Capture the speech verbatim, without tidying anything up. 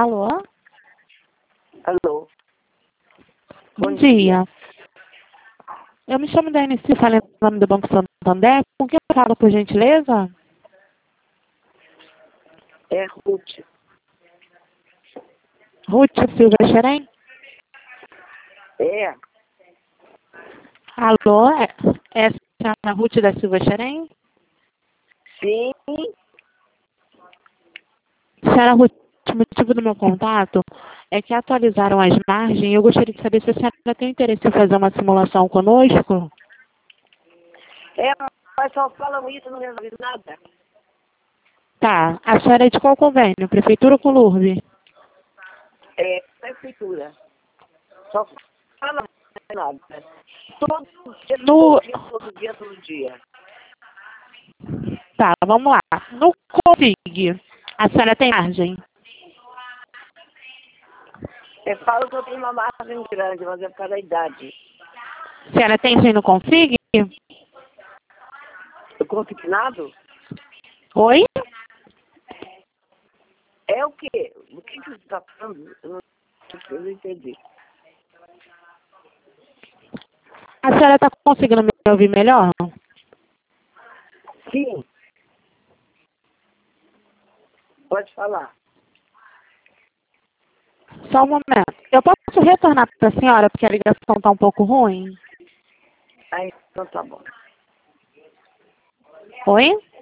Alô? Alô? Bom, Bom dia. dia. Eu me chamo Danice, falei o nome do Banco Santander. Com quem eu falo, por gentileza? É Ruth. Ruth Silva Xerém? É. Alô? É, é a senhora Ruth da Silva Xerém? Sim. Senhora Ruth, o motivo do meu contato é que atualizaram as margens e eu gostaria de saber se a senhora tem interesse em fazer uma simulação conosco. É, mas só falam isso, não resolve nada. Tá. A senhora é de qual convênio? Prefeitura ou Colurbe? É, prefeitura. Só fala nada. Todo dia, No... todo dia, todo dia, todo dia. Tá, vamos lá. No Config, a senhora tem margem? É, falo que eu tenho uma margem grande, mas é por causa da idade. A senhora tem margem no Config? O consignado? Oi? É o quê? O que que você está falando? Eu não, eu não entendi. A senhora está conseguindo me ouvir melhor? Sim. Pode falar. Só um momento. Eu posso retornar para a senhora, porque a ligação está um pouco ruim? Aí, então tá bom. Oi?